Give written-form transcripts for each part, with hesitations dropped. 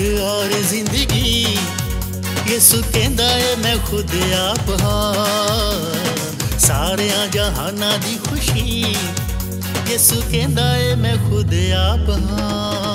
और जिंदगी यसु कहंदा है मैं खुद आप हाँ। सारियां जहाना दी खुशी यसु कहंदा है मैं खुद आप हाँ।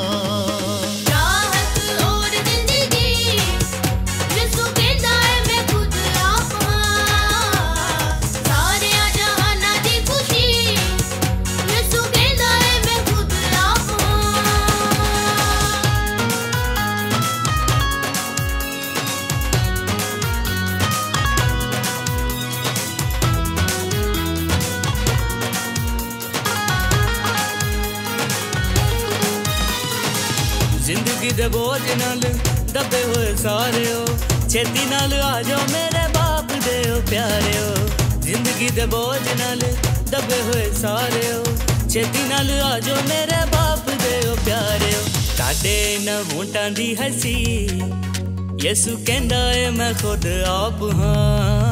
जिंदगी दे बोझ नाल दबे हुए सारे हो, छेती नाल आ जाओ मेरे बाप दे हो प्यारे हो। जिंदगी दे बोझ नाल दबे हुए सारे हो, छेती नाल आ जाओ मेरे बाप दे हो प्यारे हो। काटे न वोटां दी हसी यसु कहंदा है मैं खुद आप हाँ।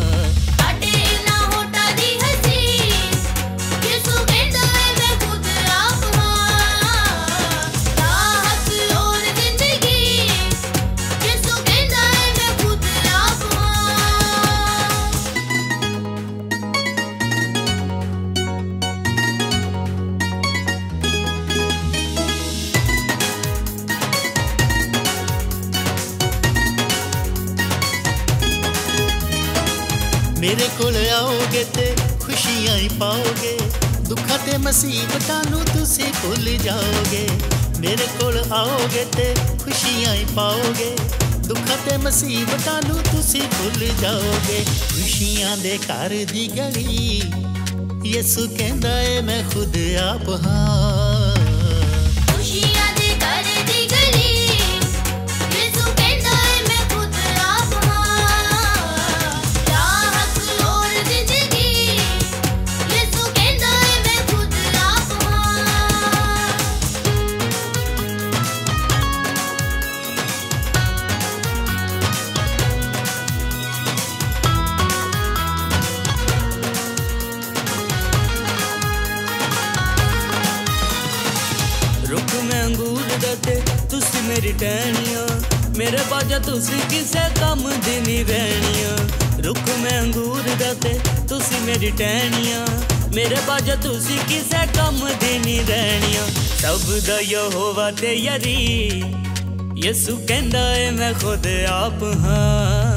मेरे कोल आओगे ते खुशियां ही पाओगे, दुखा ते मुसीबतां नू तुसी भुल जाओगे। मेरे कोल आओगे ते खुशियां ही पाओगे, दुखा ते मुसीबतां नू तुसी भुल जाओगे। खुशियां दे घर दी गली यसु कहंदा है मैं खुद आप हाँ। रुख में अंगूर दते तुसी मेरी टहनियां, मेरे बाजा तुसी किसे कम दी नहीं रहनियां। रुख में अंगूर दते तुसी मेरी टहनियां, मेरे बाजा तुसी किसे कम दी नहीं रहनियां। सब दा यहोवा ते यारी यसु कहंदा है मैं खुद आप हाँ।